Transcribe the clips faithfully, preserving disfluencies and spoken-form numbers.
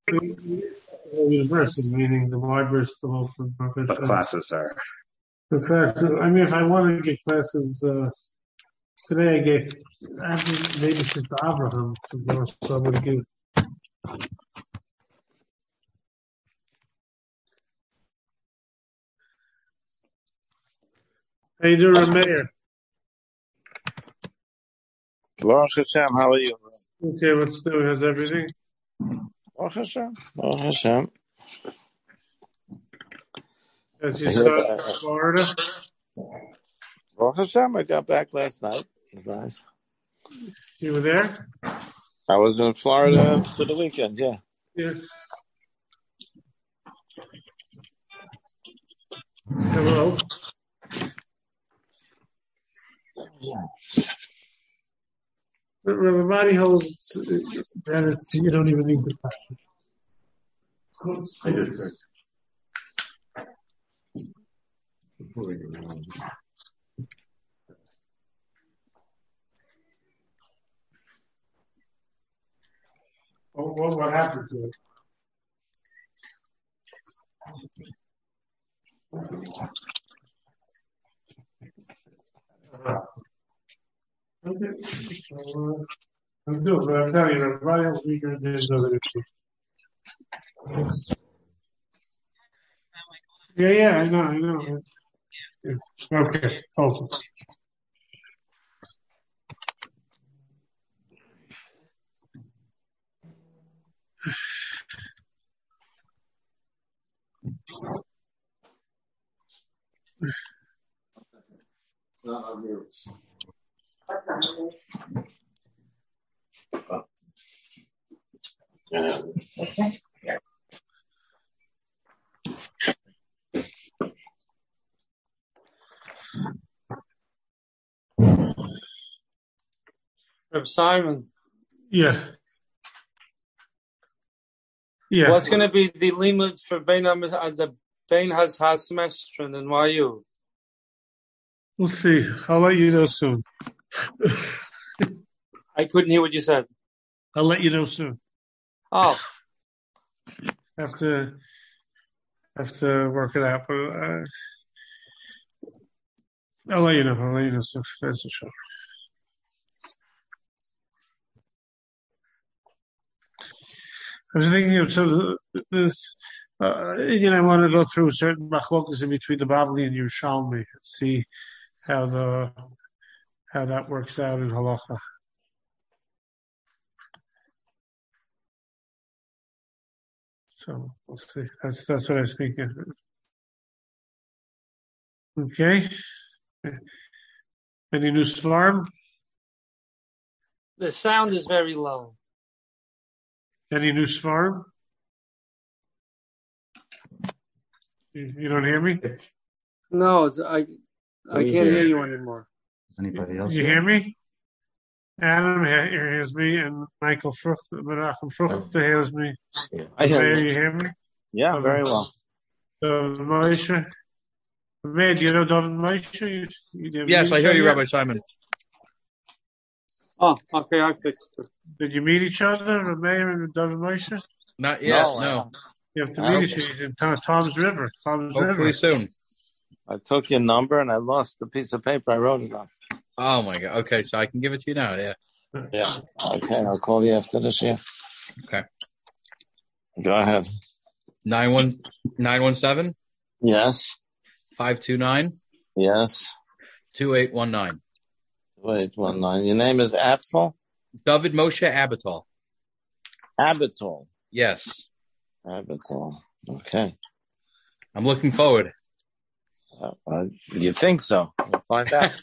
the university, meaning the library is still open. But classes are. The classes, I mean, if I want to get classes, uh, today I gave, I mean, maybe since Abraham to go, so I'm going to give. How you doing, Mayor? Baruch Hashem, how are you? Okay, what's doing? How's everything? Baruch Hashem, Baruch Hashem. As you saw in Florida? Baruch Hashem, I got back last night. It was nice. You were there? I was in Florida for the weekend, yeah. Yeah. Hello. Yeah. But Rabbi holds that it's, you don't even need the practice. I just heard. Oh, what, what happened to it? Uh, okay. So, uh, I'm good, but I'm telling you, everybody else weekend is over there. Yeah, yeah, I know, I know. Yeah. Okay, awesome. It's not on yours. Yeah. Okay. Yeah. Reb Simon. Yeah. Yeah. What's going to be the limit for Bein uh, the Bein has Hasmestrin and Y U? We'll see. I'll let you know soon. I couldn't hear what you said. I'll let you know soon. Oh. Have to have to work it out, but uh, I'll let you know. I'll let you know soon. That's for sure. I was thinking of so this. Uh, you know, I want to go through certain machlokas in between the Bavli and Yerushalmi and see how the how that works out in halacha. So we'll see. That's that's what I was thinking. Okay. Any new svarim? The sound is very low. Any new svarim? You, you don't hear me? No, it's, I I can't hear you anymore. Does anybody else You hear me? Adam hears me, and Michael Frucht, Menachem Frucht hears me. Yeah. I hear you. You hear me? Yeah, um, very well. David Moshe. Man, do you know David Moshe? You, you yes, I hear you, yet? Rabbi Simon. Oh, okay, I fixed it. Did you meet each other, Meir and David Moshe? Not yet, No, no. You have to meet each other in Tom- Tom's River. Tom's Hopefully River. soon. I took your number and I lost the piece of paper I wrote it on. Oh my God. Okay, so I can give it to you now. Yeah. Yeah. Okay, I'll call you after this year. Okay. Go ahead. Nine one nine one seven. Yes. Five two nine. Yes. Two eight one nine. Wait, one nine. Your name is Apfel? David Moshe Abital. Abital. Yes. Abital. Okay. I'm looking forward. Uh, uh, you think so? We'll find out.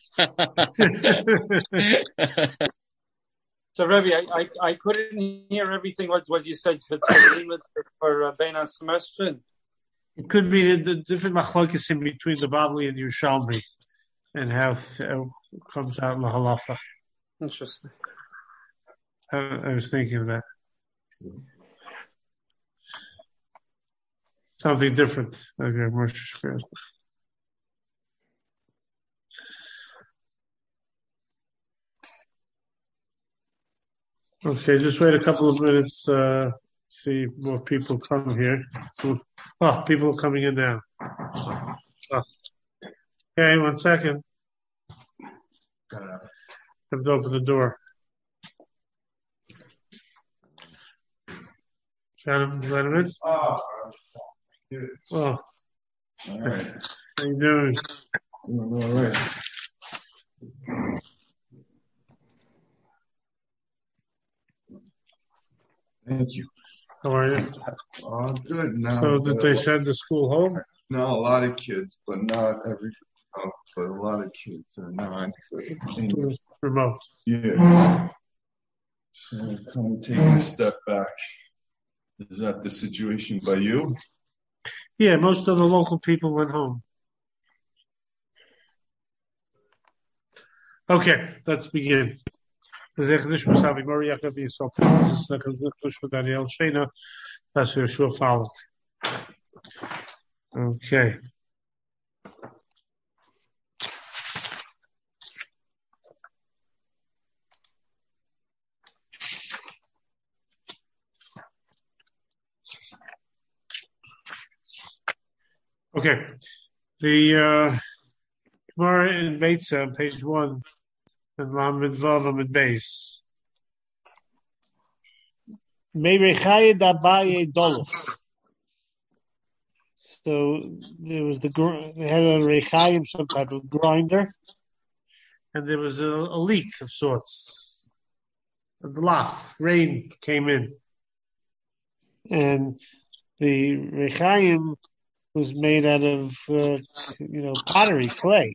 So, Rebbe, I, I, I couldn't hear everything what, what you said for for, for uh, Bein HaSemestrin. It could be the, the different machlokas in between the Bavli and Yerushalmi and how it comes out in the halacha. Interesting. I, I was thinking of that. Something different. Okay, Moshe Shapiro. Okay, just wait a couple of minutes. Uh, See more people come here. So, oh, people are coming in now. Oh. Okay, one second. Have to open the door. Shannon, is that it? Oh, Oh, all right. how you doing? Doing all right. Thank you. How are you? Oh, good. Now, So did uh, they send the school home? no, a lot of kids, but not every. Oh, but a lot of kids are not. And, Remote. yeah. So I'm kind of taking a step back. Is that the situation by you? Yeah, most of the local people went home. Okay, let's begin. That's your sure follow. Okay. Okay. The uh, Gemara in Beitza on page one, and Lamed Vav Amid Beis. Meirechaya Dabaye Dolof. So there was the they had a rechayim, some type of grinder, and there was a, a leak of sorts. A laugh, rain came in, and the rechayim was made out of uh, you know pottery, clay.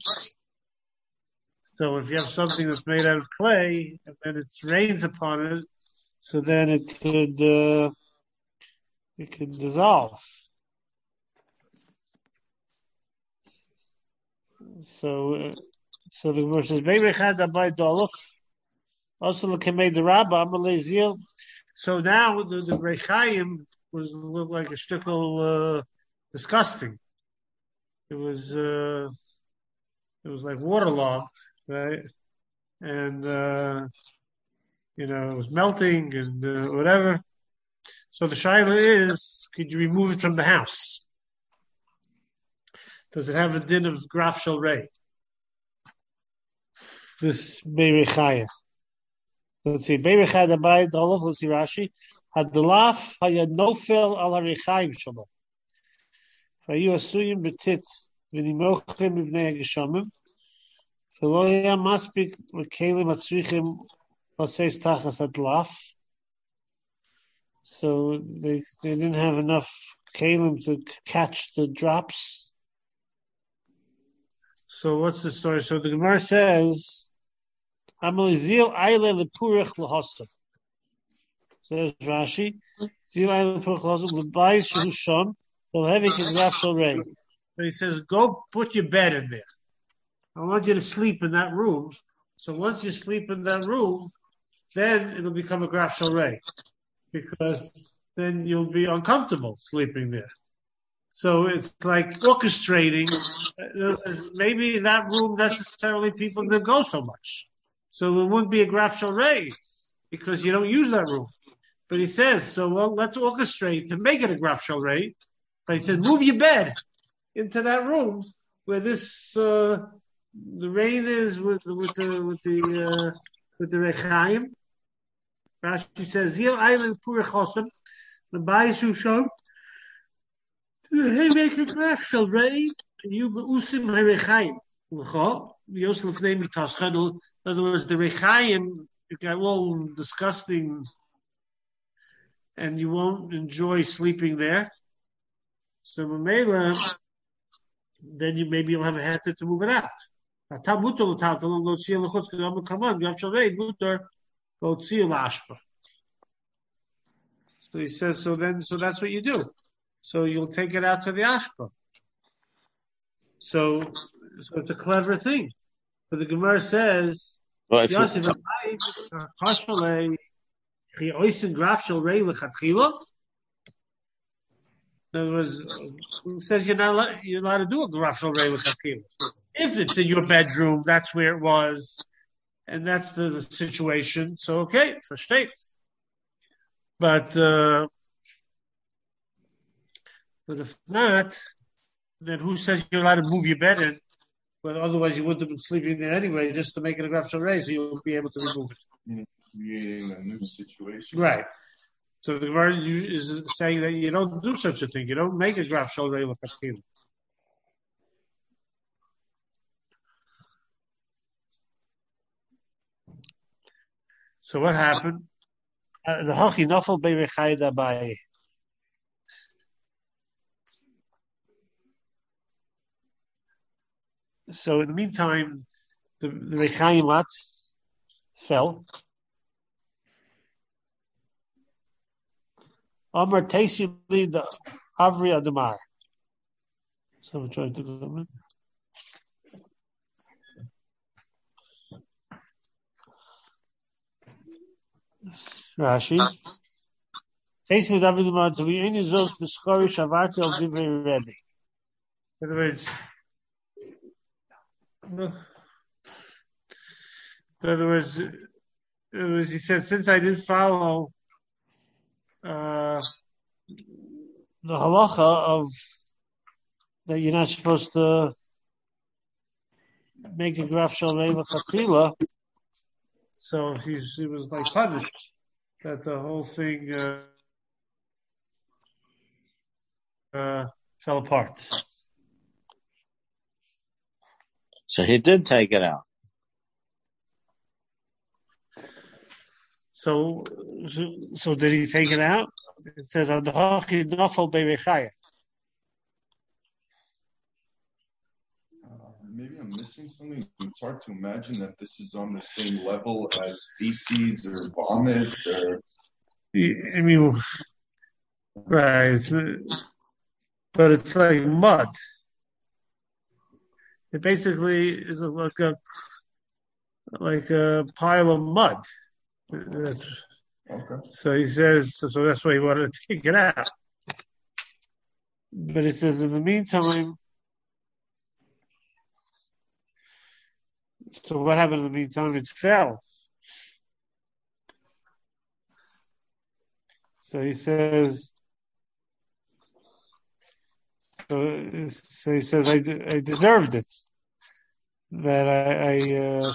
So if you have something that's made out of clay and then it rains upon it, so then it could uh, it could dissolve. So, uh, so the Gemara says, "Beirechad abai dolof." Also, the Kamei the Rabba Amalei. So now the, the Rechayim was looked like a shtickle uh, disgusting. It was uh, it was like waterlogged, right? And uh, you know it was melting and uh, whatever. So the shaila is, could you remove it from the house? Does it have a din of graf shel rei? This Beirechaya. Let's see. Beirechad abai dolof. Let's see Rashi. Hadlaf hayad nofel al harechayim shalom. Vayu asuyim betit v'nimochem b'bnei hageshamim. V'lo haya maspik l'kelim atzrichim oseis tachas hadlaf. So they they didn't have enough kelim to catch the drops. So what's the story? So the Gemara says, "Amalizil ayle lepurich lahosam." Says Rashi, "Zil ayle lepurich lahosam lebayis shehusham lehevik in graf shel rei." So he says, "Go put your bed in there. I want you to sleep in that room. So once you sleep in that room, then it'll become a graf shel rei, because then you'll be uncomfortable sleeping there." So it's like orchestrating. Maybe in that room necessarily people didn't go so much. So it wouldn't be a graf shel rei because you don't use that room. But he says, so well, let's orchestrate to make it a graf shel rei. But he says, move your bed into that room where this uh, the rain is with with the with the uh, with the rechaim. Rashi says, Zil island purechosem, the bayis husham. Hey, make a graf shel rei. You beusim harechayim. Yosef name in other words, the rechayim got all disgusting, and you won't enjoy sleeping there. So Mamela, then you maybe you'll have a heter to move it out. So he says, so then, so that's what you do. So you'll take it out to the ashpa. So, so it's a clever thing. But the Gemara says, Yosef, in other words, it says you're not allowed, you're allowed to do a graf shel rei l'chakila. If it's in your bedroom, that's where it was, and that's the, the situation. So okay, for state. But uh, But if not, then who says you're allowed to move your bed in? But otherwise, you wouldn't have been sleeping there anyway, just to make it a graf shalrei, so you'll be able to remove it. You know, creating a new situation. Right. So the Gemara is saying that you don't do such a thing. You don't make a graf shalrei l'chachila. So what happened? Uh, the hachi nafal beirechai dabai. So in the meantime, the, the Rechaim what? Fell. Amar Teisim the Avri Adamar. So I'm trying to go in. Rashi. Teisim the Avri Adamar to be any zos b'schori shavarti al divrei Rebbe. In other words, in other words, it was, he said, since I didn't follow uh, the halacha of that you're not supposed to make a graf shalrei l'chachila, so he's, he was like punished that the whole thing uh, uh, fell apart. So he did take it out. So, so, so did he take it out? It says on the hachi nafal beirechaya. Maybe I'm missing something. It's hard to imagine that this is on the same level as feces or vomit or. I mean, right? It's, but it's like mud. It basically is like a like a pile of mud. That's, okay. So he says, so, so that's why he wanted to take it out. But it says, in the meantime, so what happened in the meantime? It fell. So he says, so, so he says, I, I deserved it. That I, I uh,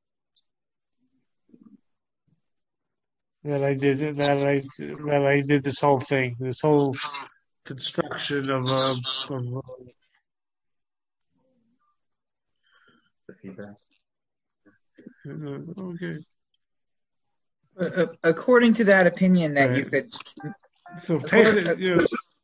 that I did that I that I did this whole thing, this whole construction of, uh, of uh, The feedback. okay. Uh, according to that opinion, that Right. you could. So take it. You know,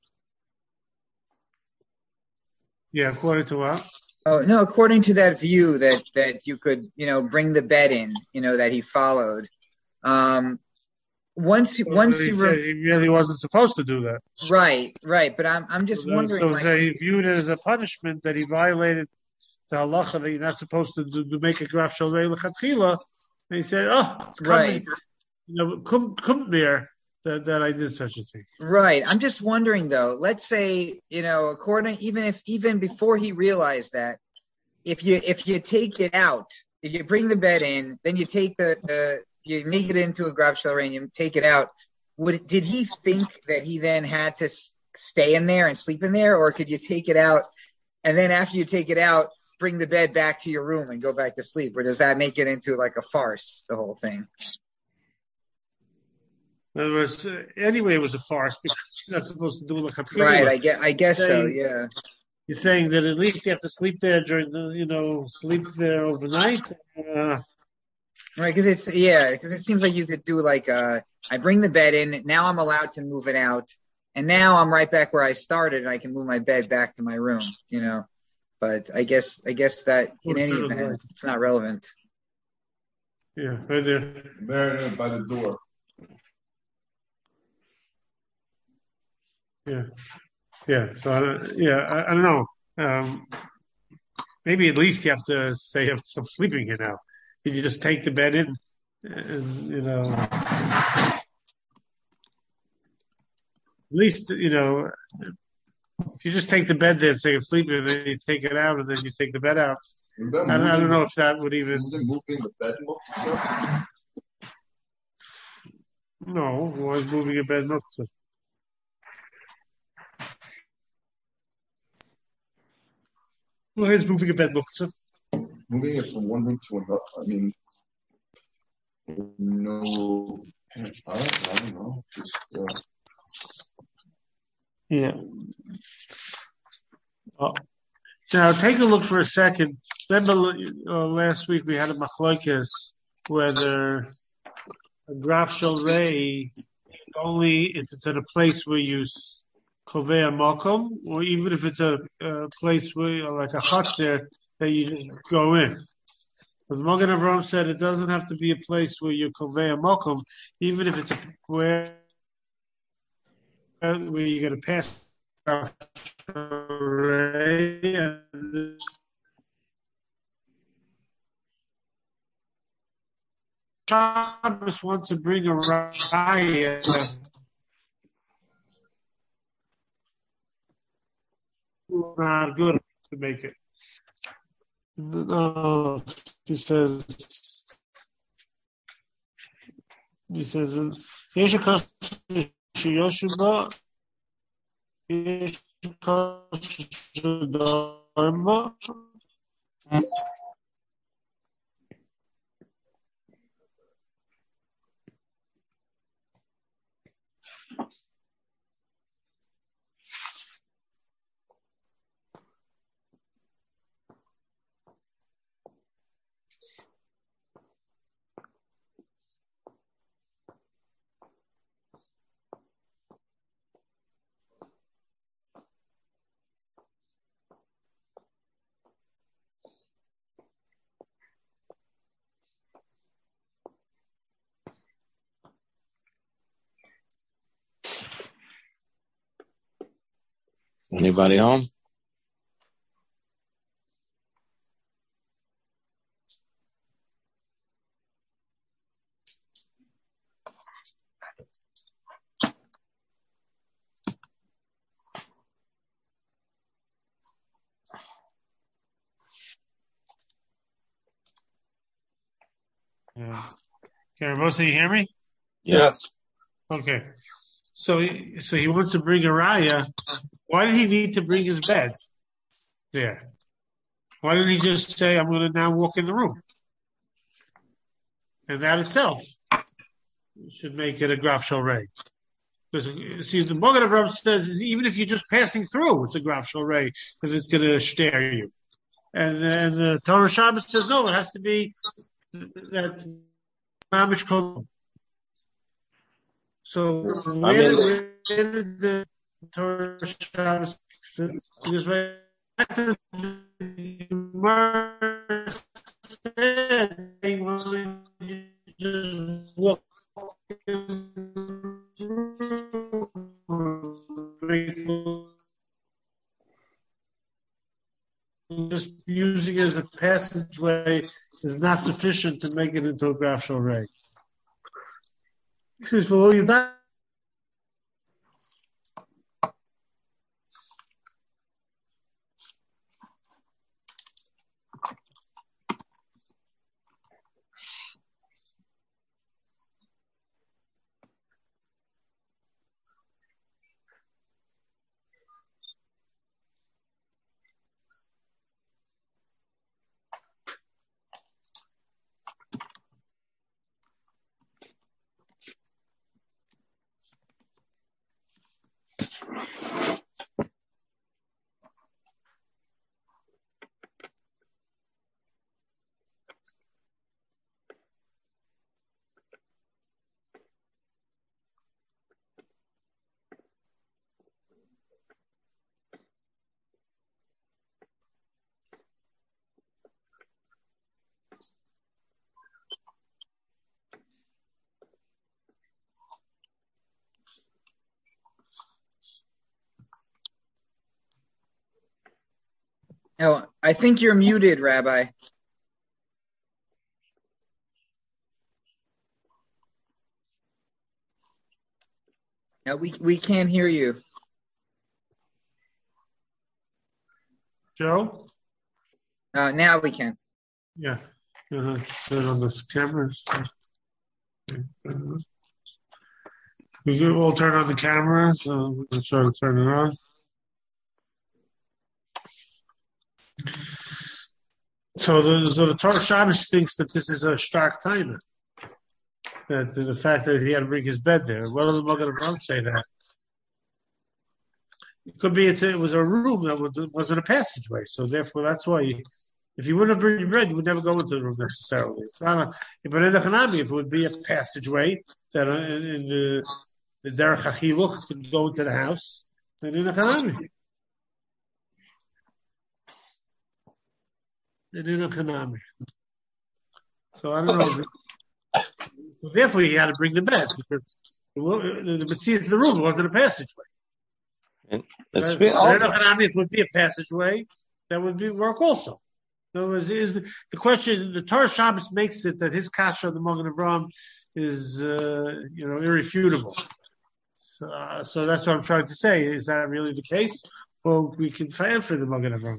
yeah, according to what? Oh no! According to that view, that that you could, you know, bring the bed in, you know, that he followed. Um, once Well, once he he, said re- he really wasn't supposed to do that. right, right. But I'm I'm just So, wondering, so like, he viewed it as a punishment that he violated the halacha that you're not supposed to, do, to make a graf shalrei l'chatchila. And he said, "Oh, it's coming, right, you know, come, come there that, that I did such a thing." right. I'm just wondering though. Let's say, you know, according even if even before he realized that, if you if you take it out, if you bring the bed in, then you take the, the you make it into a graf shalrei and you take it out. Would did he think that he then had to s- stay in there and sleep in there, or could you take it out and then after you take it out, bring the bed back to your room and go back to sleep? Or does that make it into like a farce, the whole thing? In other words, uh, anyway, it was a farce because you're not supposed to do l'chatchila. Right, I guess I guess so. Saying- Yeah. You're saying that at least you have to sleep there during the, you know, sleep there overnight. Uh, Right, because it's yeah, because it seems like you could do like uh, I bring the bed in, now I'm allowed to move it out, and now I'm right back where I started, and I can move my bed back to my room, you know. But I guess I guess that in any event, it's not relevant. yeah, right there. There by the door. Yeah, yeah. So uh, yeah, I, I don't know. Um, maybe at least you have to say I'm sleeping here now. Did you just take the bed in, and you know, at least you know, if you just take the bed there and say I'm sleeping, and then you take it out, and then you take the bed out. Is that I don't, I moving- don't know if that would even. Is it moving the bed itself? No, why is moving a bed not? Well, he's moving a bed muktzah. Moving it from one room to another. I mean, no, I don't, I don't know. Just uh, Yeah. Oh. Now take a look for a second. Remember uh, last week we had a machlokes whether a graf shel rei only if it's at a place where you kovei a makom, or even if it's a, a place where like a chutzner that you just go in. But Magen Avraham said it doesn't have to be a place where you kovei a makom, even if it's a where where you're going to pass. And Shabbos wants to bring a raya. Not good to make it. No, he says. He says, "Yesh kash yoshiba, yesh kash dharma." Anybody home? Yeah. Okay, Rabosa, you hear me? Yes. Okay. So, he, so he wants to bring a raya. Why did he need to bring his bed there? Why didn't he just say, "I'm going to now walk in the room"? And that itself should make it a graf shel rei. Because see, the Magen Avraham says is even if you're just passing through, it's a graf shel rei because it's going to stare you. And and the Torah Shabbos says no, it has to be that mamish kol. So where, I mean, did, where did the Torah Shabbos just back to the Gemara said they wanted to just walk just using it as a passageway is not sufficient to make it into a graf shel rei. He says, "Well, you're not." Oh, I think you're muted, Rabbi. No, we we can't hear you. Joe? Uh, now we can. Yeah. Uh-huh. Turn on the cameras. We can all turn on the camera, so we'll try to turn it on. So the so the Torah Shabbos thinks that this is a stark timer. That the fact that he had to bring his bed there. What does the Magen Avraham say that? It could be it's, it was a room that was, wasn't a passageway. So therefore, that's why you, if you wouldn't have brought your bread, you would never go into the room necessarily. It's not a, but in the Hanami, if it would be a passageway that in, in the the Derech HaChiluch could go into the house, then in the Hanami. And in a Hanami. So I don't know. So therefore, he had to bring the bed because the the Metzias, the room wasn't a passageway. And Right? it's So been- in a Hanami, if it would be a passageway, that would be work also. In other words, is the, the question? The Torah Shabbos makes it that his kasha, the Magen Avraham, is uh, you know irrefutable. So, uh, so that's what I'm trying to say. Is that really the case? Well, we can find for the Magen Avraham.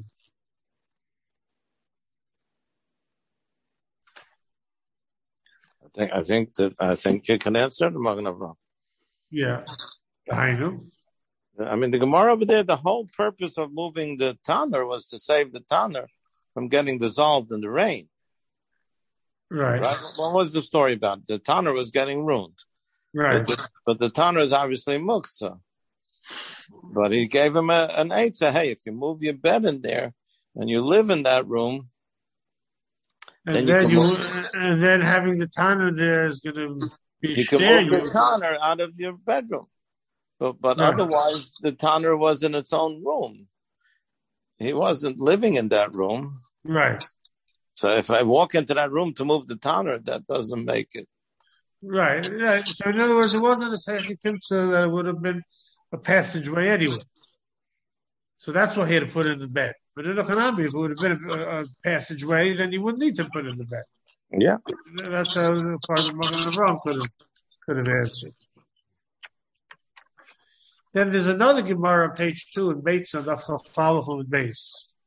I think I think that I think you can answer the Magen Avraham. Yeah, I know. I mean, the Gemara over there, the whole purpose of moving the Tanner was to save the Tanner from getting dissolved in the rain. Right, Right? What was the story about? The Tanner was getting ruined. right. But the, but the Tanner is obviously muktzah. But he gave him a, an eitzah. Hey, if you move your bed in there and you live in that room, And then then, you you, can move- and then having the Tanner there is going to be you can shter move you. the Tanner out of your bedroom. But but Right. otherwise, the Tanner was in its own room. He wasn't living in that room. Right, So if I walk into that room to move the Tanner, that doesn't make it. right, right. So in other words, it wasn't a second timtza that it would have been a passageway anyway. So that's why he had to put it in the bed. But in the Hanami, if it would have been a, a passageway, then you wouldn't need to put it in the bed. Yeah. That's how the part of Magen Avraham could have could have answered. Then there's another Gemara on page two in Beitz on Daf Chafalach with base.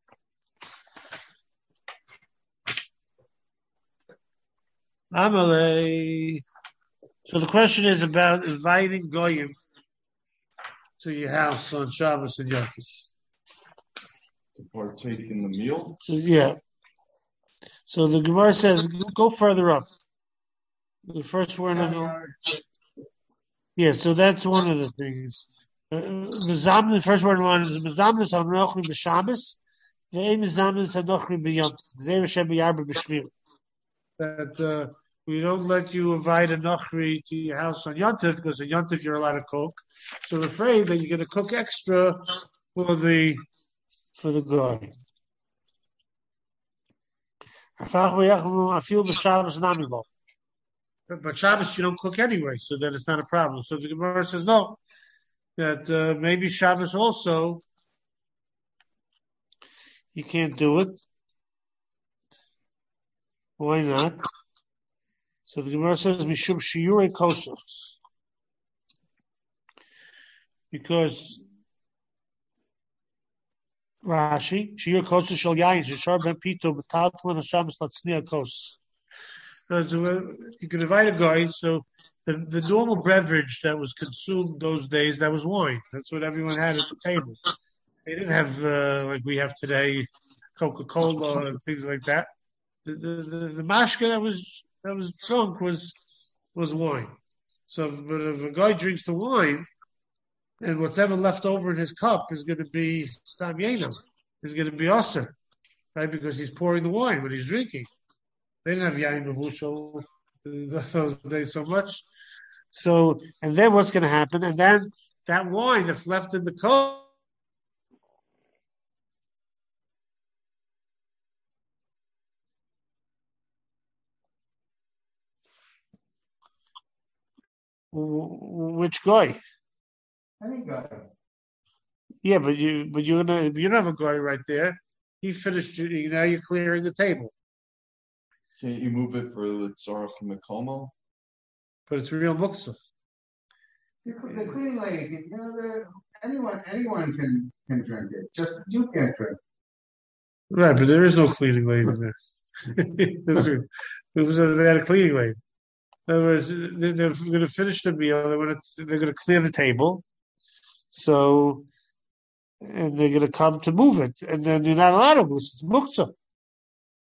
Amalei. So the question is about inviting goyim to your house on Shabbos and Yom Kippur. To partake in the meal. So yeah. So the Gemara says, go further up. The first word on the yeah. So that's one of the things. Uh, the first word on the line is Mezamnis Hanochri b'Shabbos. Ve'ei Mezamnis Hanochri b'Yom. Zeh Hashem b'Yarba b'Shmir. That uh, we don't let you invite a Nochri to your house on Yom Tov because on Yom Tov you're allowed to cook. So we're afraid that you're going to cook extra for the for the guy. But, but Shabbos you don't cook anyway, so then it's not a problem. So the Gemara says no, that uh, maybe Shabbos also you can't do it. Why not? So the Gemara says Mishum Shiurei Kosovs, because Rashi Shiur Kosov Shel Yayin Sheshar Ben Pito B'Taltman HaShabbos Latzniya Kos. You can invite a guy. So the the normal beverage that was consumed those days, that was wine. That's what everyone had at the table. They didn't have uh, like we have today, Coca-Cola and things like that. The the the, the mashka that was that was drunk was was wine. So, if, but if a guy drinks the wine, and whatever left over in his cup is going to be stam yena, is going to be aser, right? Because he's pouring the wine when he's drinking. They didn't have yain mevushal those days so much. So, and then what's going to happen? And then that wine that's left in the cup. Which guy? Any guy. Yeah, but you, but you're gonna, you don't have a guy right there. He finished. Now you're clearing the table. Can't you move it for the tzara from the Como? But it's real muktzah. The the cleaning lady, you know, the, anyone anyone can can drink it. Just you can't drink. Right, but there is no cleaning lady there. It was they had a cleaning lady. In other words, they're, they're going to finish the meal. They're going to they're going to clear the table. So, and they're going to come to move it, and then you're not allowed to move it. It's muktzah.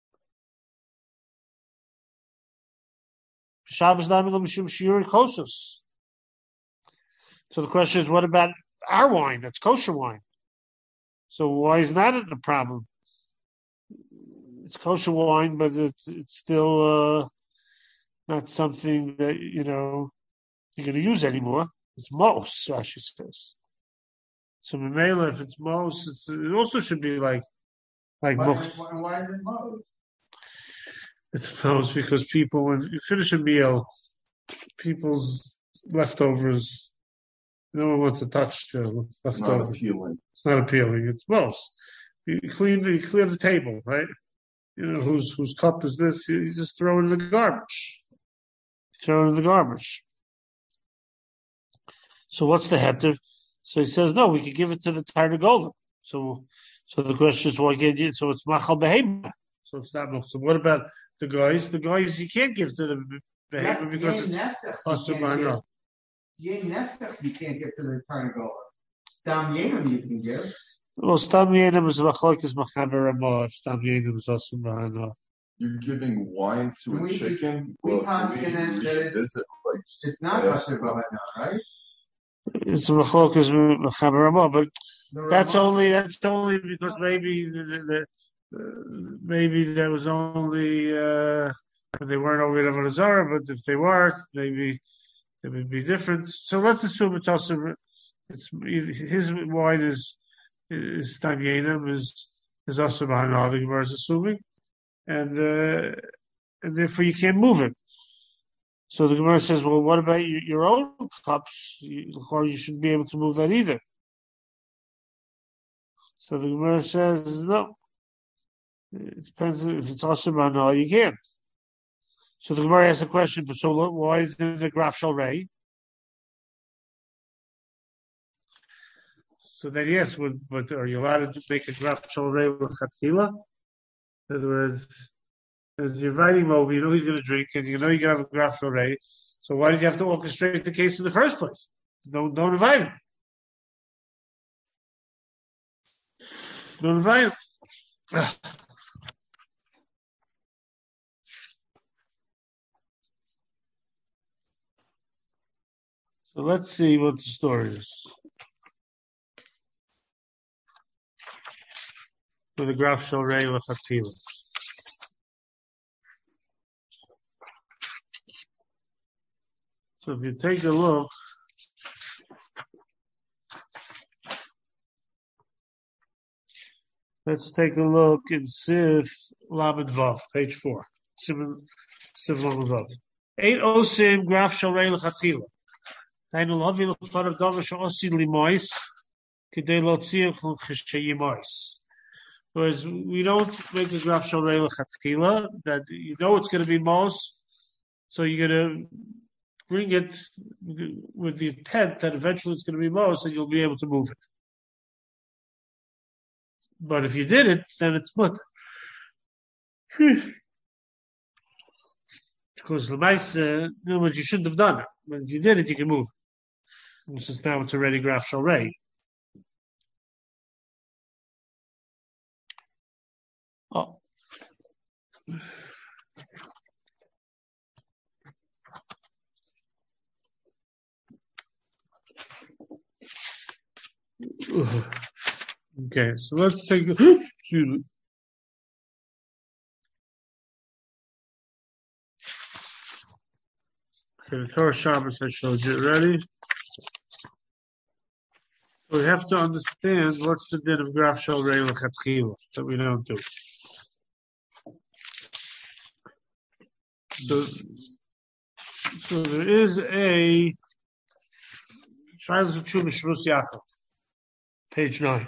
Shabbos Nami L'Mishum Shiur Kosos. So the question is, what about our wine? That's kosher wine. So why is that a problem? It's kosher wine, but it's it's still uh, not something that you know you're going to use anymore. It's mos, Rashi says. So Mamela, if it's mos, it's, it also should be like like Why, mos. why, why is it mos? It's mos because people, when you finish a meal, people's leftovers, no one wants to touch the It's not leftovers. appealing. It's not appealing. It's mos. You clean the you clear the table, right? You know whose whose cup is this? You just throw it in the garbage. Throw it in the garbage. So what's the heter? So he says, no, we could give it to the Tarnagola. So, so the question is, why can't you? So it's machal behema. So it's not machal. So what about the guys? The guys you can't give to the behema because it's asur b'hana. Yen Nesach you can't give to the Tarnagola. Stam Yenim you can give. Well, stam yenim is machlokes machaber ramah. Stam yenim is asur b'hana. You're giving wine to a We- chicken. we Well, pass we, in it we that it- visit, like, It's not ask Asher about- Bahana, right? It's machlokes machaber ramah, but The that's Ramah- only that's only because maybe the, the, the uh, maybe that was only uh, if they weren't over at Avodah, but if they were, maybe it would be different. So let's assume it's also it's his wine is is Stam Yenim is is also Bahana. The Gemara is assuming, and uh, and therefore you can't move it. So the Gemara says, well, what about your, your own cups? You, or you shouldn't be able to move that either. So the Gemara says, no. It depends if it's Asur B'Hana, you can't. So the Gemara asks a question, but so why is it the Graf Shalrei? So then yes, would, but are you allowed to make a Graf Shalrei with Chatchila? In other words, as you're inviting him over, you know he's going to drink, and you know you're going to have a Graf Shalrei. So why did you have to orchestrate the case in the first place? Don't, don't invite him. Don't invite him. So let's see what the story is. With the Graf Shalrei Lechatchila. So if you take a look, let's take a look in Siv Lamed Vav, page four. Siv Siv Lamed Vav. Eight osim Graf Shalrei Lechatchila. Tainu lavi l'farav davar she'osi limois k'dei lotziyach l'cheshayimois. Whereas we don't make a Graf Shalrei Lechatchila that you know it's going to be mos, so you're going to bring it with the intent that eventually it's going to be mos and you'll be able to move it. But if you did it, then it's mut. Because the mice, uh, in other words, you shouldn't have done it. But if you did it, you can move it. Since now it's already Graf Shalrei. Oh. Okay, so let's take a okay, the Torah Shabbos I showed you already. So we have to understand what's the din of Graf Shalrei Lechatchila that we don't do. So, so there is a Shilas Tshuva Shmos Yaakov, page nine.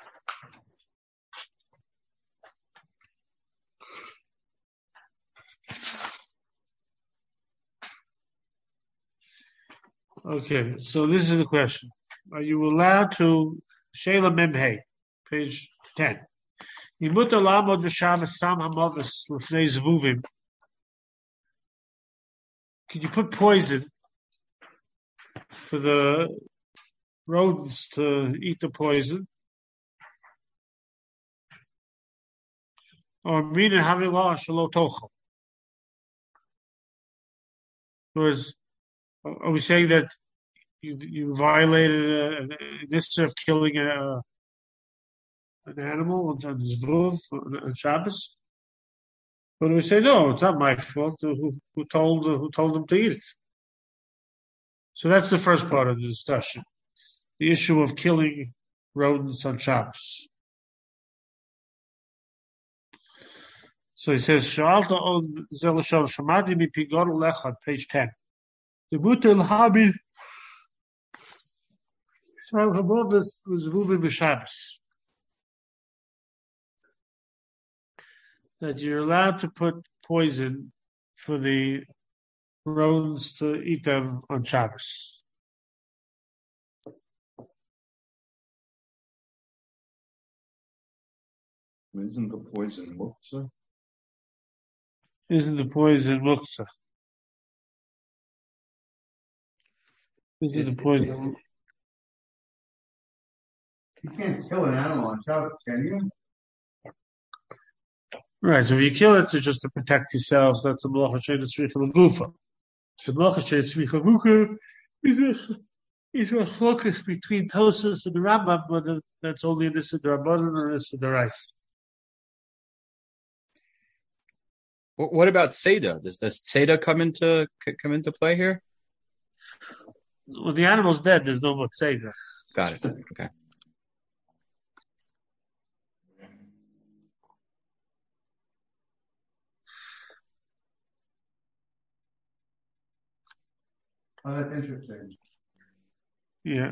Okay, so this is the question. Are you allowed to Sheila Memhei, page ten? Yimutar lamod b'shabbos sam hamavis l'fnei zvuvim. Could you put poison for the rodents to eat the poison? Or mina havilah shelo tochel. Was are we saying that you you violated uh, this of killing a, an animal on Zvuv on Shabbos? But we say no, it's not my fault. Who, who told who told them to eat it? So that's the first part of the discussion, the issue of killing rodents on Shabbos. So he says, "Shalta od zelashon shamadi mi pigor lechad," page ten. The butel habi. So above this was Ruben b'Shabbos, that you're allowed to put poison for the rodents to eat them on Shabbos. Isn't the poison muktzah? Isn't the poison muktzah? Isn't Is- the poison? You can't kill an animal on Shabbos, can you? Right. So if you kill it, it's just to protect yourselves. That's a malacha shein tzricha l'gufa. So malacha shein tzricha l'gufa is a is a focus between Tosas and the Rambam, whether that's only an issa d'Rabbanan or an issa d'Oraisa. Wh- What about Seda? Does does Seda come into c- come into play here? When the animal's dead, there's no motzeda. Got it. Okay. Oh, that's interesting. Yeah.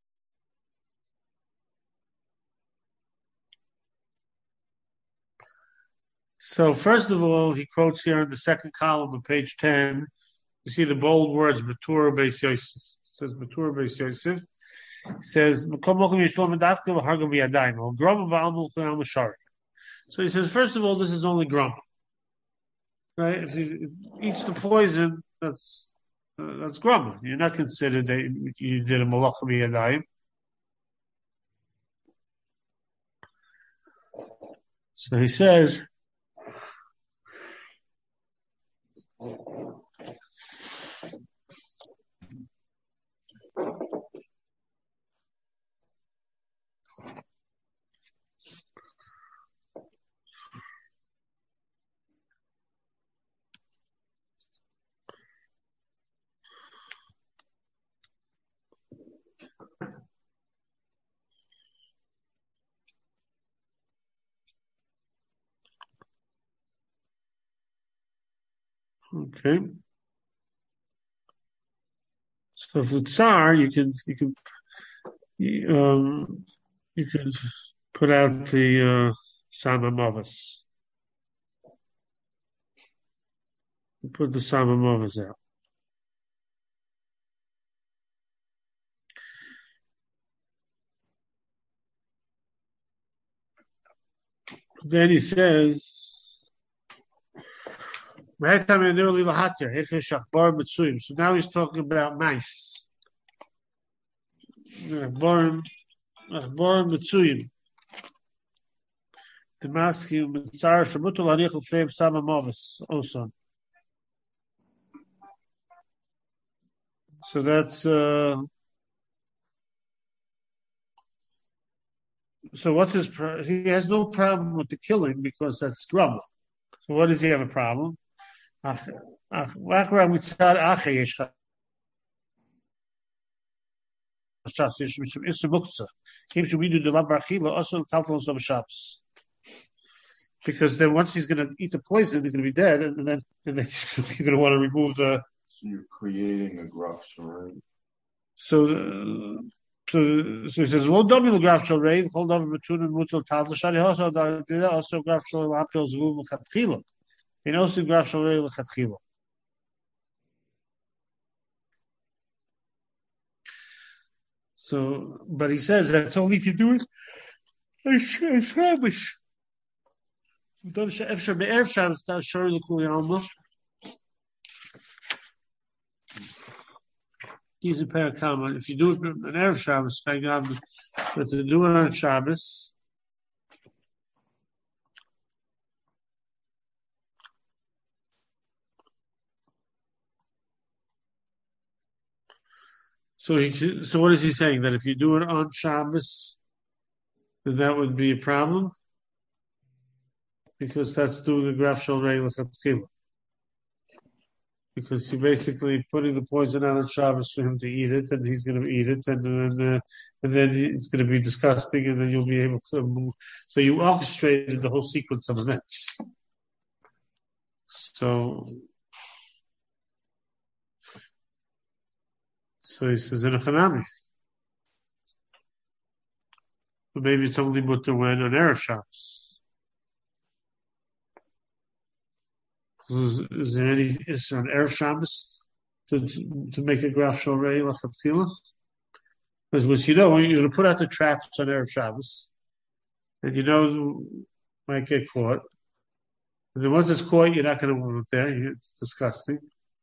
So first of all, he quotes here in the second column of page ten. You see the bold words Matura Beis Yosef. It says Matura Beis Yosef. It says "M'kom mokum yishlom medafka v'hargam b'yadayim, or grom v'almul k'al mashari." So he says, first of all, this is only grom. Right? If he eats the poison, that's uh, that's grom. You're not considered that you did a malacha b'yadayim. So he says, okay. So for tsar, you can you can um you can put out the uh, samamavas. You put the samamavas out. Then he says, so now he's talking about mice. Borim Mitzuyim. The masking Mitzar Shamutul Arich Flame Samamovis also. So that's uh so what's his pro- he has no problem with the killing because that's grumble. So what does he have a problem? Ach, ach, wachra mitzad ache yesh chashas yesh mishum isu muktzah. Kim shubidu de la barchila also kalton some shops. Because then once he's going to eat the poison, he's going to be dead, and then and then you're going to want to remove the. So you're creating a gruff right? So, uh, so, so he says, "Lo domi l'graf shel reid, hold over betun and mutal tal l'shari also da also graf shel lapel zvu l'chatchila, and also graf shel reid l'chatchila." So, but he says that's only if you do it. I Shabbos. Efshar be'erev Shabbos ta shor l'kuli alma. He's a parakama. If you do it on erev Shabbos, thank God, but to do it on Shabbos. So he, so what is he saying? That if you do it on Shabbos, then that would be a problem? Because that's doing the graf shel rei l'chatchila. Because you're basically putting the poison out on Shabbos for him to eat it, and he's going to eat it, and then uh, and then it's going to be disgusting, and then you'll be able to move. So you orchestrated the whole sequence of events. So, so he says in a chanami. But maybe it's only mutter when on Erev Shabbos. Is, is there any is there an Erev Shabbos to to make a graf shel rei l'chatchila? Because what you know, you're going to put out the traps on Erev Shabbos, and you know might get caught. And then once it's caught, you're not going to move it there. It's disgusting.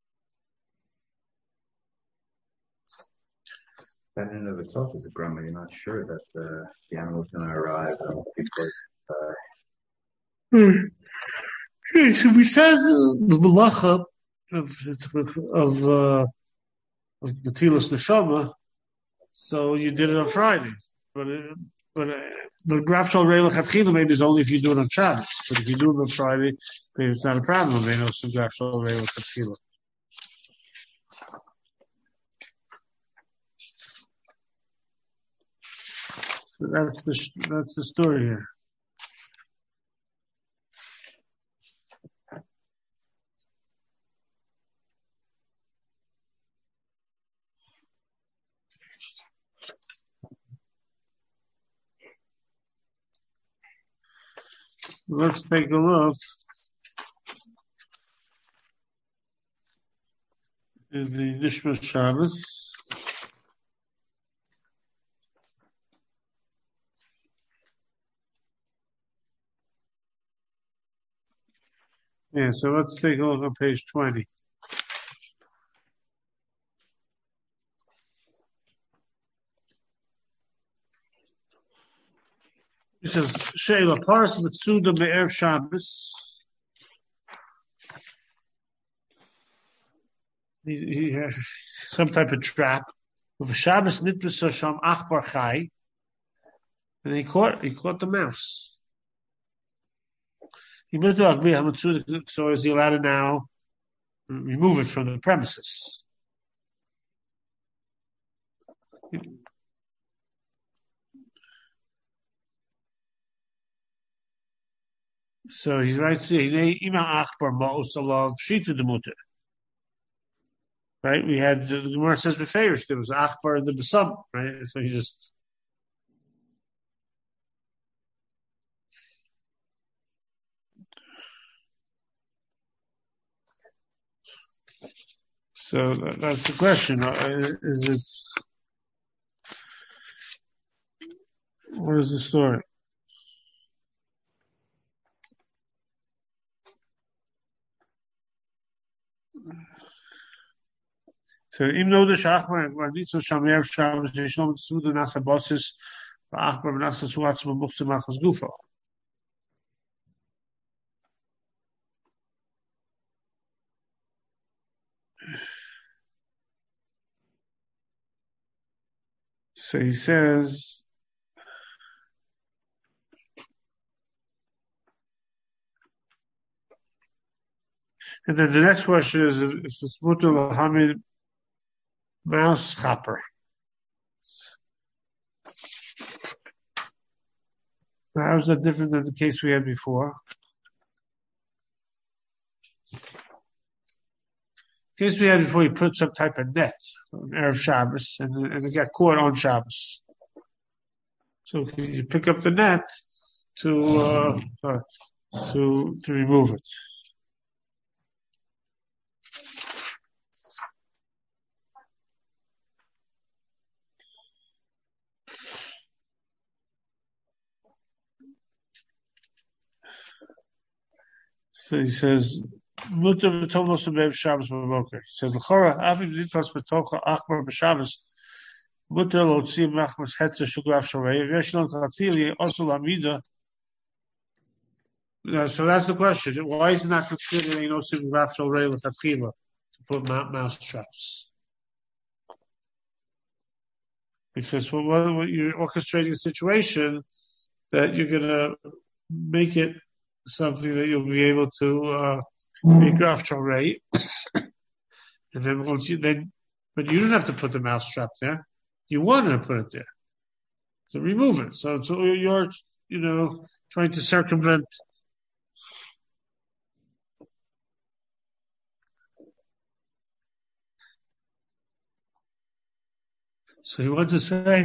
That in and of itself is a grumble. You're not sure that uh, the animal's going to arrive because. Uh... Hmm. Okay, so we said uh, the malacha of of uh, of Natilas Neshama, so you did it on Friday, but uh, but uh, the graf shel rei l'chatchila maybe is only if you do it on Shabbos. But if you do it on Friday, maybe it's not a problem. They know some graf shel rei l'chatchila. So that's the that's the story here. Let's take a look in the Nishmas Shabbos. Yeah, so let's take a look on page twenty. It says, Sheila, Paras Mitsuda Me'erev Shabbos. He, he has some type of trap. With a Shabbos Nitbis Hasham Achbar Chai. And he caught, he caught the mouse. He went to Agbi HaMitsuda, so is he allowed to now remove it from the premises? So he writes here, Ima Achbar Ma'os Alav Pshita Demuter. Right? We had, the Gemara says Beferish, there was Achbar in the Besam, right? So he just. So that's the question. Is it. What is the story? So, im no de Schachman, war nicht so Shamer Shabbos, die schon zu den Nasa Bosses, war Achbar Nasa Suatz, man muss zu machen, Gufa. So he says, and then the next question is, if it's Mutter Hamid Mouse Chopper. How is that different than the case we had before? The case we had before, he put some type of net on Erev Shabbos, and, and it got caught on Shabbos. So you pick up the net to uh, uh, to to remove it. So he says, Mutter v'tovos b'erev Shabbos b'boker. He says, L'chora, avim zitlas b'tocha achbar b'Shabbos, mutter l'otzi machmas hetzer shel graf shel rei, v'yesh lo t'chatchili also l'amida. So that's the question. Why is it not considered a nosim graf shel rei l'chatchila to put mouse traps? Because when, when you're orchestrating a situation that you're going to make it something that you'll be able to uh, make graph rate, and then once you then, but you didn't have to put the mousetrap there. You wanted to put it there, so remove it. So, so you're, you know, trying to circumvent. So he wants to say,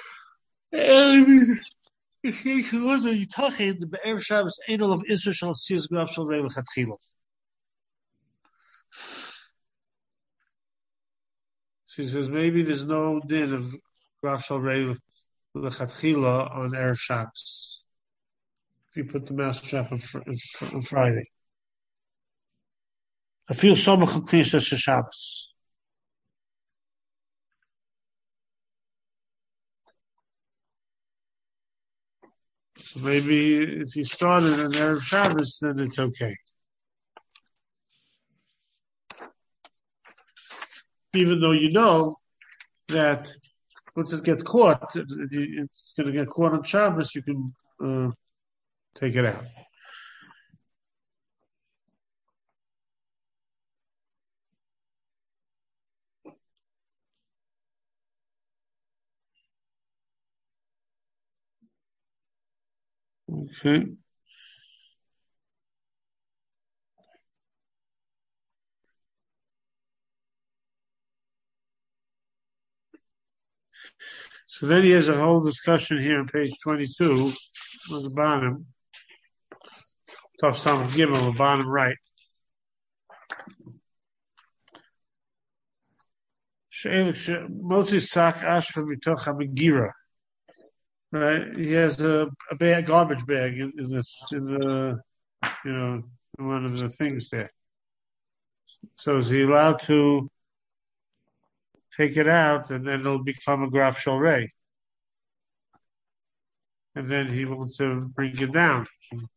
she says maybe there's no din of graf shal rei lechatchila on Erev Shabbos if you put the mousetrap on, fr- on Friday. I feel so much clear Shabbos. So maybe if you started on Erev Shabbos, then it's okay. Even though you know that once it gets caught, it's going to get caught on Shabbos, you can uh, take it out. Okay. So then he has a whole discussion here on page twenty-two on the bottom. Tough Sam Gimel on the bottom right. Motzi Sak Ashpa Mitoch HaMegira. Right? He has a, a bag, garbage bag in, in this, in the, you know, in one of the things there. So is he allowed to take it out and then it'll become a graf shal rei? And then he wants to bring it down.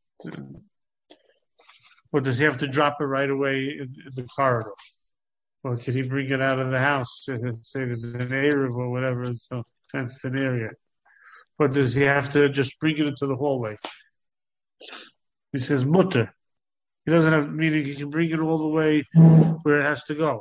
Or does he have to drop it right away in, in the corridor? Or can he bring it out of the house to say there's an Erev or whatever, it's a fenced in area? Or does he have to just bring it into the hallway? He says mutter. He doesn't have, meaning he can bring it all the way where it has to go.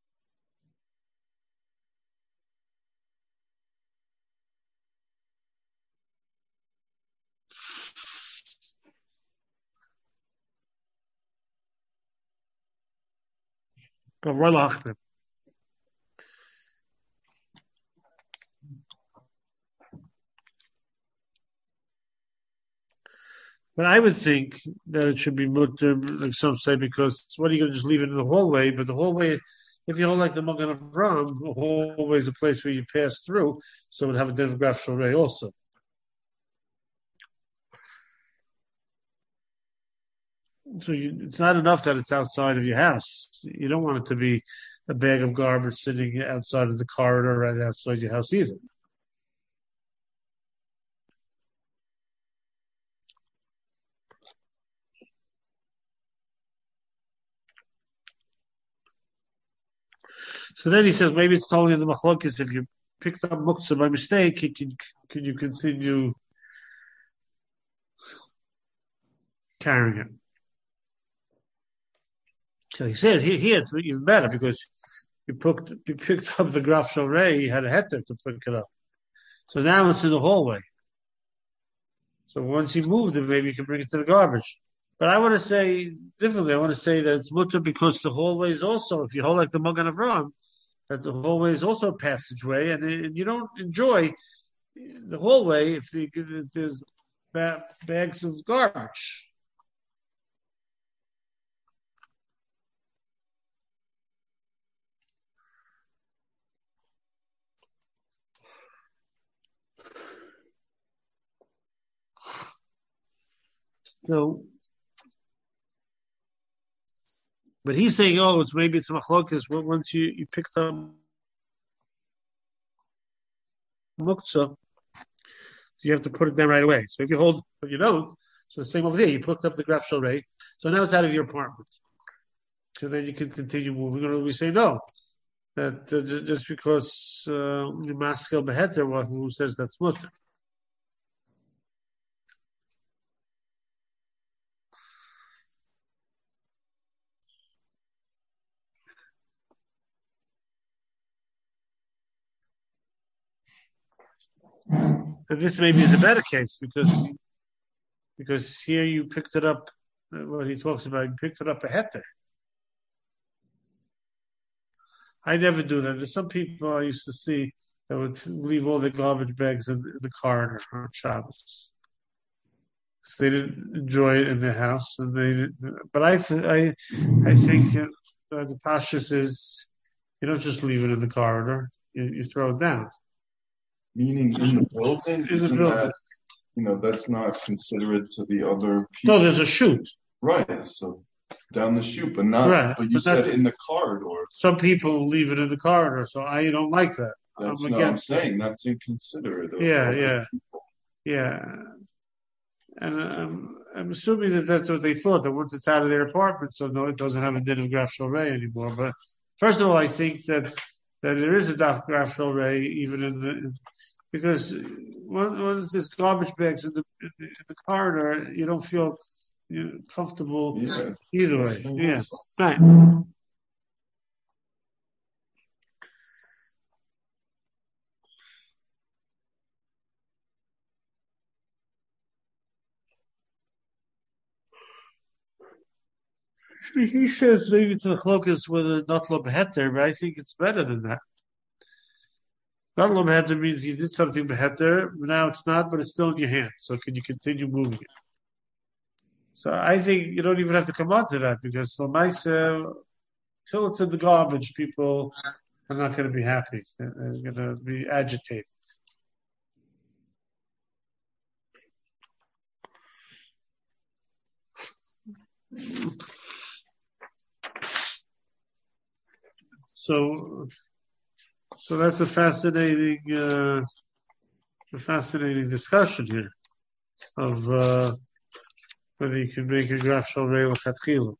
But I would think that it should be mutter, like some say, because what are you going to just leave it in the hallway? But the hallway, if you hold like the Magen Avraham, the hallway is a place where you pass through, so it would have a different graf shal rei also. So you, it's not enough that it's outside of your house. You don't want it to be a bag of garbage sitting outside of the corridor right outside your house either. So then he says maybe it's totally in the machlokes. If you picked up muktzah by mistake, can, can you continue carrying it? So he said here, here it's even better because you picked, you picked up the graf shal rei, you had a heter to pick it up. So now it's in the hallway. So once you moved it, maybe you can bring it to the garbage. But I want to say differently. I want to say that it's mutter because the hallway is also, if you hold like the Magen Avraham, that the hallway is also a passageway, and, it, and you don't enjoy the hallway if, the, if there's ba- bags of garbage. So, but he's saying, oh, it's maybe it's machlokes. Once you, you picked up muktzah, so you have to put it down right away. So if you hold, but you don't, so the same over there, you picked up the graf shal rei, so now it's out of your apartment. So then you can continue moving, or we say no. that uh, ju- just because uh, Maskel Beheter, well, who says that's mutter? And this maybe is a better case because because here you picked it up. uh, What he talks about, you picked it up a heter. I never do that. There's some people I used to see that would leave all the garbage bags in the corridor on Shabbos. So they didn't enjoy it in their house, and they. Didn't, but I, th- I, I think uh, the pashtus is you don't just leave it in the corridor; you, you throw it down. Meaning in the building, In the isn't building. that, you know, that's not considerate to the other people. No, there's a chute. Right, so down the chute, but not, Right, but you but said that's- in the corridor. Some people leave it in the corridor, so I don't like that. That's I'm not, I'm against it. saying, that's inconsiderate. of Yeah, other yeah. people. Yeah. And um, I'm assuming that that's what they thought, that once it's out of their apartment, so no, it doesn't have a din of graf shalrei anymore. But first of all, I think that that there is a daf graf shalrei even in the, because once there's garbage bags in the, in the, in the corridor, you don't feel you know, comfortable Yeah. either way. So Yeah, also. right. He says maybe it's the cloak with a not lob heter, but I think it's better than that. Not lob heter means you did something beheter, now it's not, but it's still in your hand. So can you continue moving it? So I think you don't even have to come on to that because Lamaisa, till it's in the garbage, people are not going to be happy. They're, they're going to be agitated. So, so that's a fascinating, uh, a fascinating discussion here of uh, whether you can make a graf shalrei l'chatchila.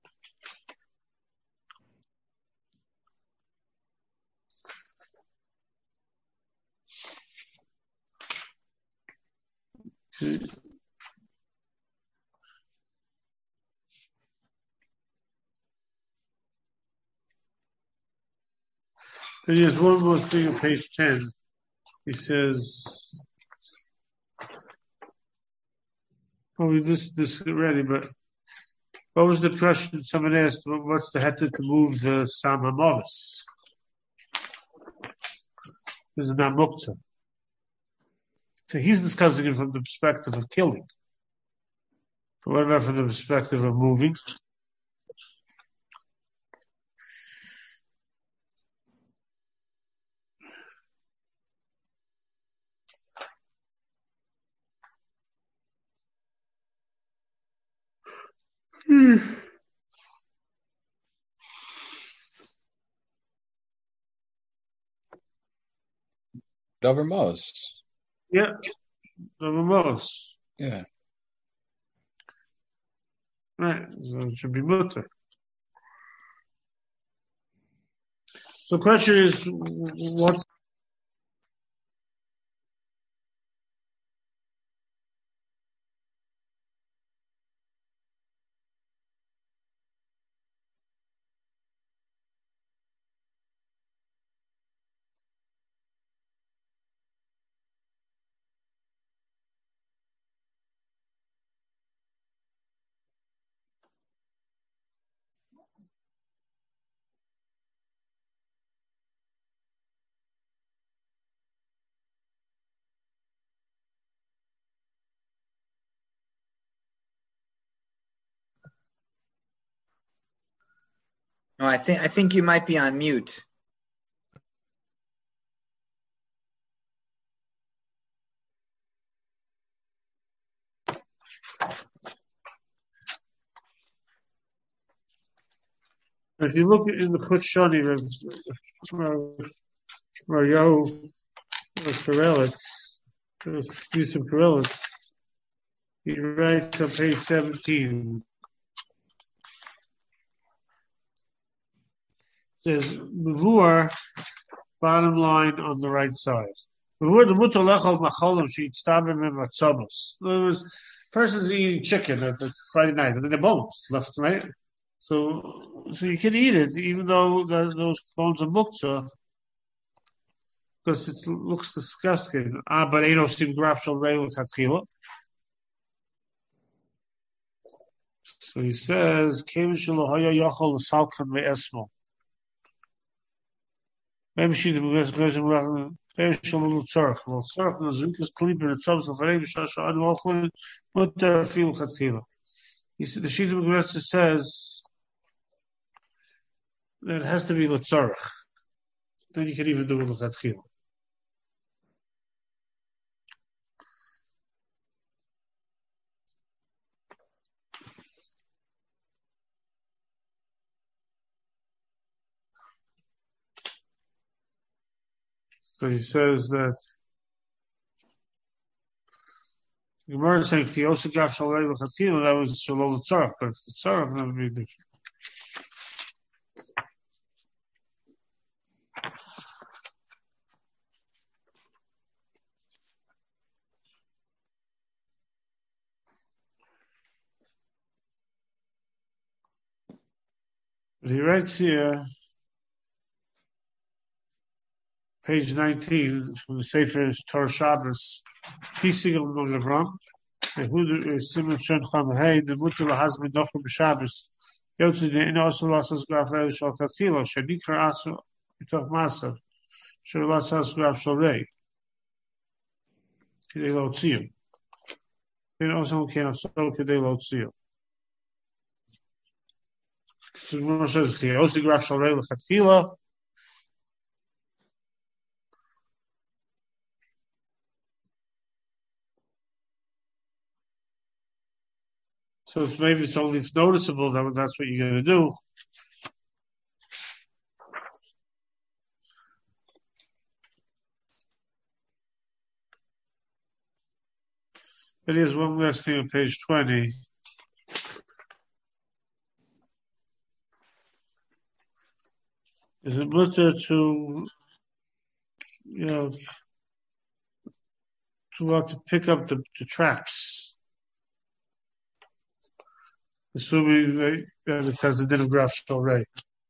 And there's one more thing on page ten. He says, "Oh, we this this already, but what was the question someone asked? What's the heter to move the Sam Hamovis? This is not muktzah. So he's discussing it from the perspective of killing. But what about from the perspective of moving? Hmm. Dover Moz. Yeah, Hamovis. Yeah. Right, so it should be mutter. So the question is, what? No, I think I think you might be on mute. If you look in the Chut Shani of Mario Perelitz, Yusuf Perelitz, he writes on page seventeen. There's Mavur, bottom line on the right side. Mavur the mutar lechol macholim she'it stabim and matzobos. In other words, person's eating chicken at the Friday night, and then the bones left, right? So, so you can eat it, even though the, those bones are muktzah, because it looks disgusting. Ah, but ain't no sim graf shel rei l'chatchila. So he says, "Kevin shelo haya yachol l'salkan me'esmo." Maybe she the best version of Kevin shelo l'tzarch. Well, tzarch l'zukas kliper etzavs l'farei b'shasha adu ochlin mutar fil chatchila. He said the sheet of Gemara says that it has to be l'tzarch. Then you can even do it l'chatchila. So he says that the Gemara is saying Kiyosha Gaf Shalei L'Chatchila, that was Shalol L'Tzarach, but it's the Tzarach, that would be different. But he writes here, page nineteen, from the Sefer Torah Shabbos, piecing among the Ram, Yehuda Simon Shen Chamahei, the Mutter Lahazmi Nochum B'Shabbos, Yotzi De'in also Lasas Graf El Shal Chatchila, Shenikra Asu B'toch Masav, Shel Lasas Graf Shal Rei, Kidei Lo Tziyum. Then also can also Kidei Lo Tziyum. So the Gemara says, Kiyossi Graf Shal Rei L'Chatchila, so it's maybe it's only it's noticeable that that's what you're going to do. It is one last thing on page twenty. Is it mutter to, you know, to want to pick up the, the traps? Assuming that uh, it has the din of graf shel rei.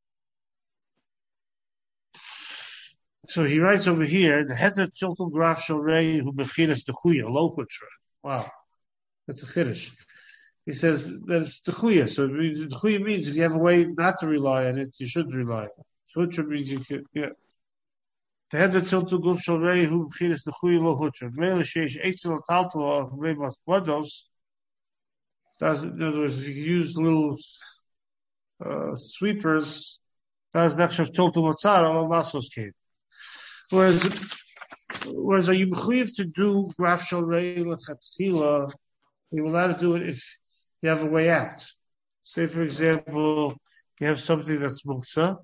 So he writes over here, the heter tiltul graf shel rei who bechinas dechuya, lo chutra. Wow, that's a chiddush. He says that it's dechuya, so it means dechuya means if you have a way not to rely on it, you should rely on it. Chutra means you could, yeah. The heter tiltul graf shel rei who bechinas dechuya lo chutra. Mele sheish eitzel taltal of reimas vados. Does, in other words, if you use little uh, sweepers, that's nechshav total matzah, all vasos came. Whereas, whereas are you mechuyev to do graf shel rei l'chatchila? You're allowed to do it if you have a way out. Say, for example, you have something that's muktzah,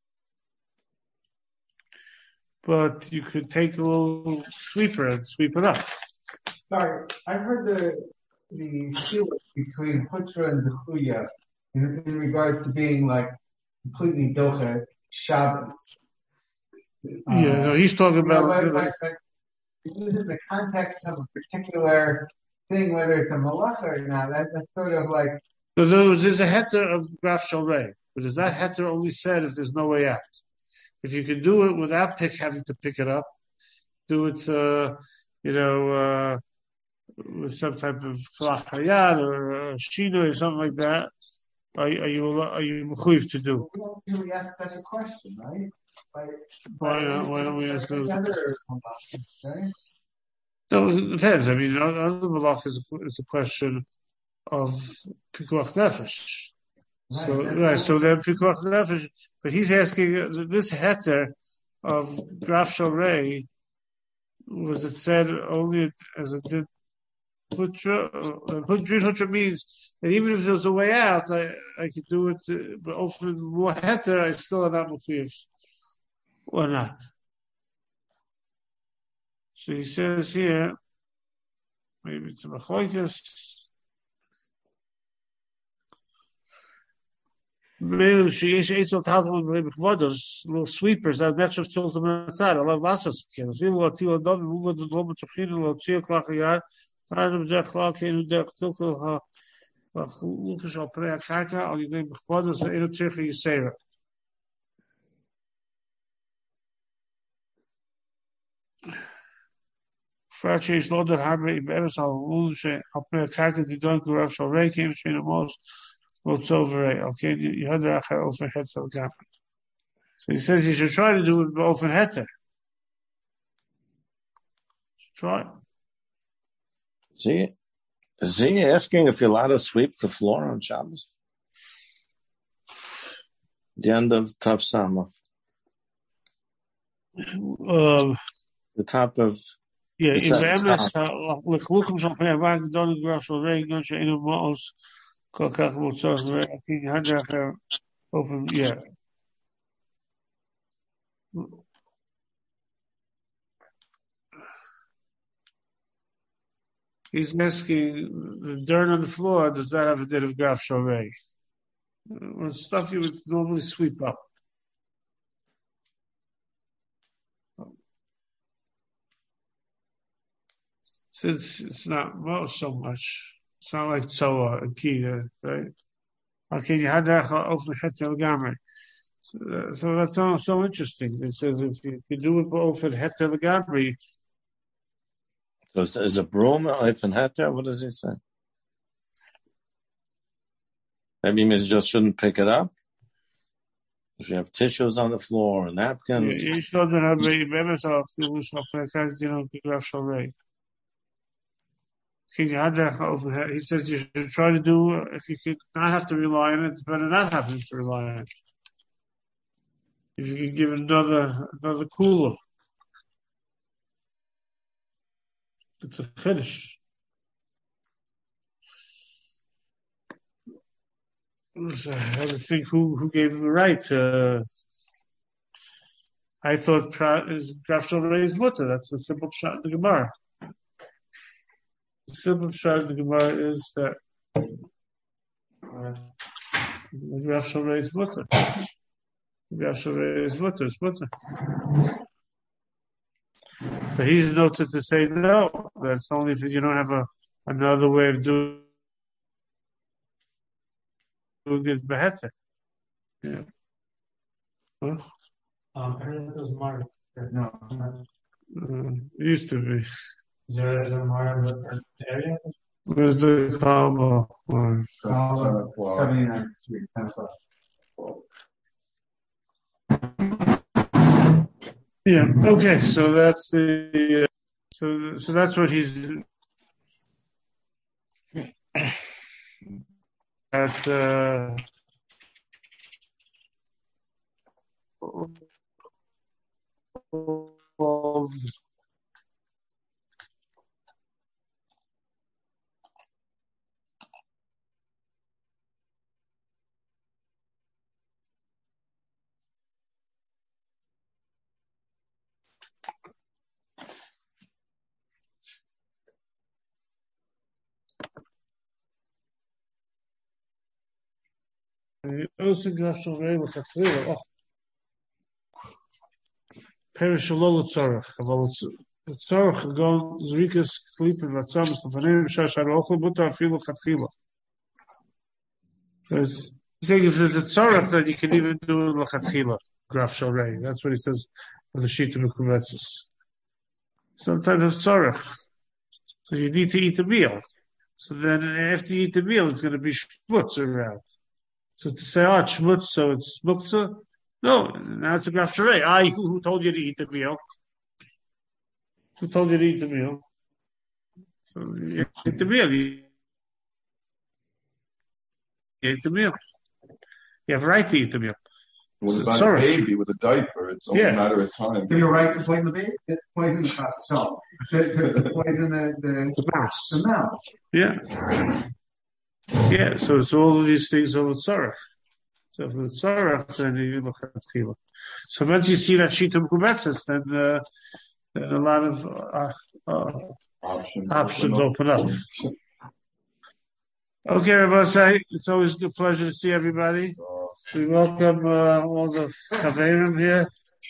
but you could take a little sweeper and sweep it up. Sorry, I've heard the the split between Hutra and Dechuya in, in regards to being like completely Docha Shabbos. Uh, yeah, no, he's talking about. You know, like, like, use it in the context of a particular thing, whether it's a malacha or not. That, that's sort of like. So there's, there's a heter of graf shel rei, but is that heter only said if there's no way out? If you can do it without pick having to pick it up, do it, uh, you know. Uh, with some type of klach hayad or shino or something like that, are, are you are you mechuyev to do? We don't really ask such a question, right? Like, why not? Why don't we ask those? Right? So it depends. I mean, other malach is is a question of pikuach nefesh. Right, so right, so then pikuach nefesh. But he's asking uh, this heter of graf shel rei, was it said only as it did? Hutra, hutra means that even if there's a way out, I, I could do it, uh, but often more heter, I still am not mechuyev or not. So he says here, maybe it's a machlokes. Maybe she ate so talented with mothers, little sweepers, that natural told them inside. I love Vassas. Can feel what you love, move the global to feel a two o'clock a yard. Time of the clock in the Tilko. Lucas al Prea Kaka, al you name of mothers, and in a you save it. Frache is not that hard, but ever so Lucia al Prea Kaka, the Don Gurav shall rake him between the most. What's over? Okay, you had that open head so gap. So he says you should try to do it open head. Try. Is he, is he asking if you're allowed to sweep the floor on Shabbos? The end of Tav Sama. Um, the top of yeah. the In second the M S, top. like Lukum shall pay a bank. Don't grab so very good. You know, most. Kokach motzos. I think hundred open. Yeah. He's asking the dirt on the floor. Does that have a bit of graf shorei? Or stuff you would normally sweep up. Since it's not most so much, it's not like Tzoa and Kida, right? Okay, you had that over Hetel Gamma. So that's so, so interesting. It says if you, you do it over Hetel Gamma. So is, is a broom open heter? What does he say? Maybe he just shouldn't pick it up. If you have tissues on the floor and napkins. You shouldn't have a members of the you know, the graph shall rate. He says you should try to do, if you could not have to rely on it, it's better not having to rely on it. If you could give it another, another cooler. It's a finish. I had to think who, who gave him the right. Uh, I thought Graf Sholrei is mutter. That's the simple shot in the Gemara. The simple shot in the Gemara is that uh, Graf Sholrei is mutter. Graf Sholrei is mutter. It's mutter. But he's noted to say no. That's only if you don't have a another way of doing it better. Yeah. Huh? Um, I heard that was Mark. No. Uh, it used to be. Is there, is there Mark in the area? Where's the combo? One. seventy-ninth Street, ten o'clock. Yeah. Okay. So that's the. Uh, so so that's what he's. At. Uh, of also grafs of real gatfreel. Perish lol tzarach. Aval tzarach gon zrikas klipen wat samen van vanem shashar ochel buta afilo gatfila. Because he's saying if there's a tzarach, then you can even do lachatchila graf shalrei. That's what he says for the shita mekuvetzes. Sometimes it's tzarach, so you need to eat the meal. So then after you eat the meal, it's going to be shmutz around. So to say, oh, it's shmutz, so it's muktzah. No, now it's a graf shalrei. I, who, who told you to eat the meal? Who told you to eat the meal? So you eat the meal. You eat the meal. You have a right to eat the meal. What about Sorry. a baby with a diaper? It's only Yeah. a matter of time. So you're right to poison the baby? Poison the uh, so to, to, to poison the, the, The mouse. the mouse. Yeah. Yeah, so it's all of these things are the tzarech. So for the tzarech, then you look at tefillah. So once you see that sheet of kubetzes, then, uh, then a lot of uh, uh, Options, options open up. open up. Okay, Rabbi, it's always a pleasure to see everybody. We welcome uh, all the Chaverim here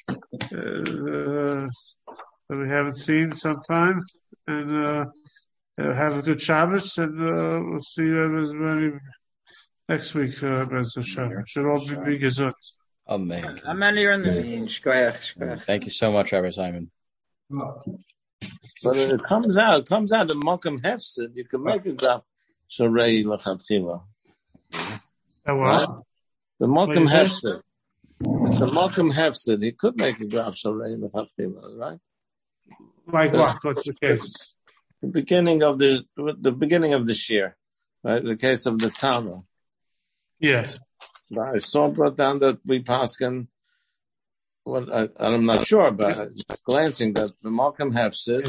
uh, that we haven't seen some time, and uh, uh, have a good Shabbos, and uh, we'll see you everybody next week. Uh, Bez Hashem. Should all be big as it. Amen. How many are in the Amen. Shkoyach, shkoyach. Thank you so much, Rabbi Simon. But it comes out, it comes out of Malcolm Hefsid. You can make a grab Sharei L'Chatchila. That was The Malcolm What is Hefsid. It's a Malcolm Hefsid. He could make a grab Sharei L'Chatchila, right? like what? What's the case? The beginning of the the beginning of this year, right? The case of the Tana. Yes. I saw brought down that we paskin. Well, I, I'm not sure, but just glancing that the Malcolm Hefsid,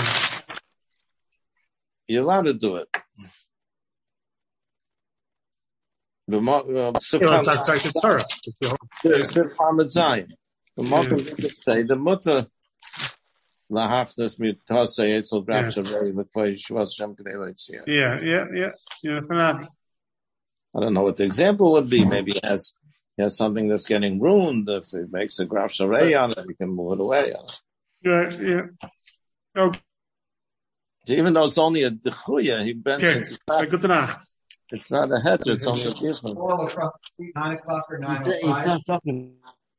you're allowed to do it. The uh, Yeah, it's like the Torah. The Malcolm say the mutter lahafnes mitase etzel grafsha very before Yeshua Shem Kedei. Yeah, yeah, yeah. Yeah, for now. I don't know what the example would be. Maybe he has he has something that's getting ruined. If he makes a graf sharei on it, he can move it away. Right, yeah. Okay. So even though it's only a dechuya, he mentions Okay. Good night. it's not a heter, it's only a different. All across the street, nine o'clock or nine He's o'clock. not talking.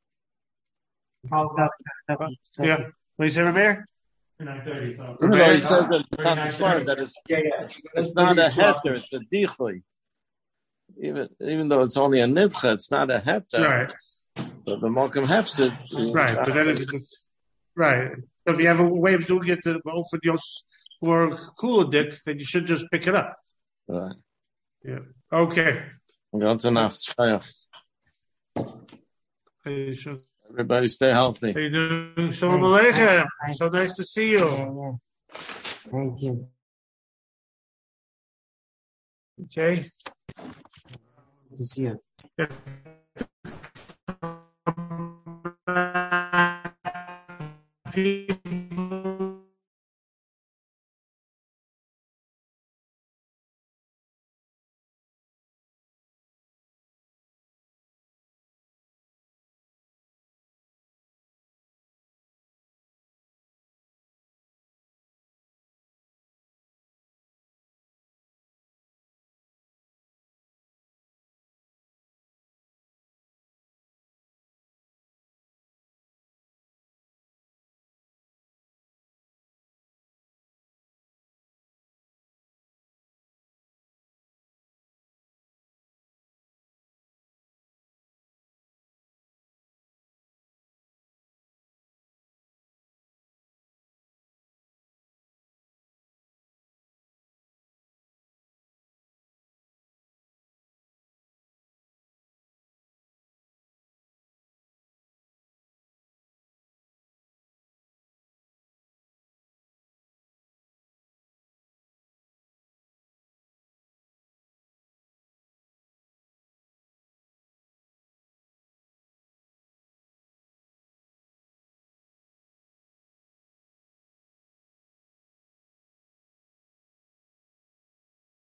Yeah. What you say, Rameir? nine thirty. So Even though he says that it's not smart, that it's, Yeah, yeah. it's not a heter, it's a dichuy. Even even though it's only a nidcha, it's not a heter. Right. But the Malcolm Hefsid. Right. But then it's right. So if you have a way of doing it to for Dios or cooler dick, then you should just pick it up. Right. Yeah. Okay. That's enough. Hey, so- Everybody stay healthy. How you doing? Shalom Aleichem. So nice to see you. Thank you. Okay. To see you. People